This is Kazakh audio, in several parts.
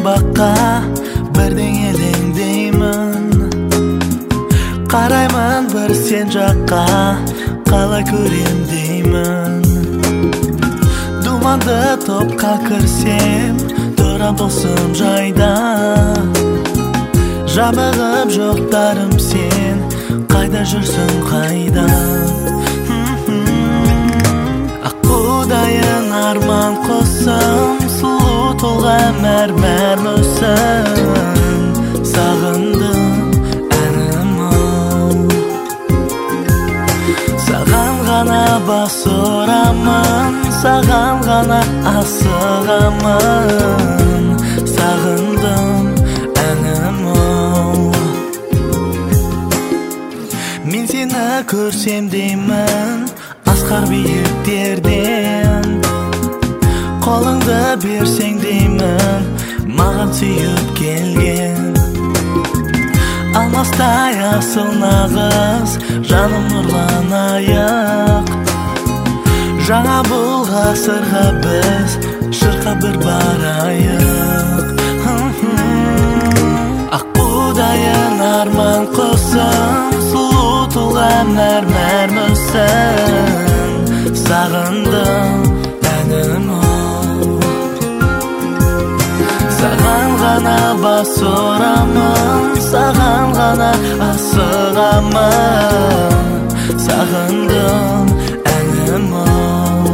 бакка бирден элеңдеймин. Караймын бир сен жакка, кала көрем деймин. Думанды топка кирсем, турам досым жайда. Жабығып жоқтарым сен, қайда жүрсің қайда? Аққудайын арман қосым, сұлу толған мәрмәр мүсін. Сағындым әнім-ау, саған ғана бас ұрамын, саған ғана асығамын. Сағындым әнім-ау, мен сені көрсем деймін, асқар биіктерден. Қолыңды берсең деймін, маған сүйіп келген. Алмастай асыл нағыз, жаным нұрланайық. Жаңа бұл ғасырға біз шырқа бір барайық. Аққудайын арман құсым, сұлу тұлған мәрмәр мүсін. Сағындым әнім-ау, саған ғана бас ұрамын, саған ғана асығамын. Сағындым әнім-ау.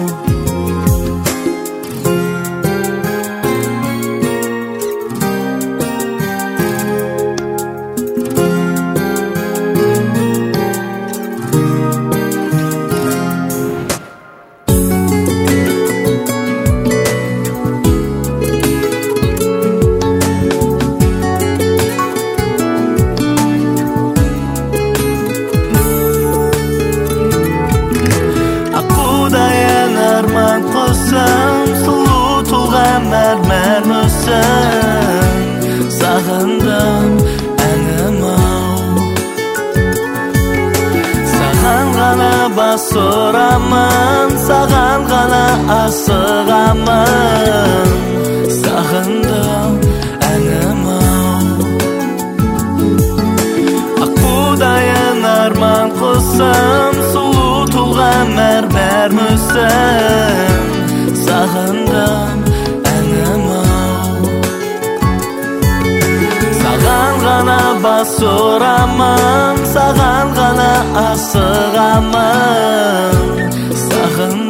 Сұлу тұлған мәрмәр мүсін. Сағындым әнім-ау, саған ғана бас ұрамын, саған ғана асығамын. Сағындым әнім-ау, аққудайын арман құсым, сұлу тұлған мәрмәр мүсін. Сағындым әнім-ау, саған ғана бас ұрамын, саған ғана асығамын. Сағындым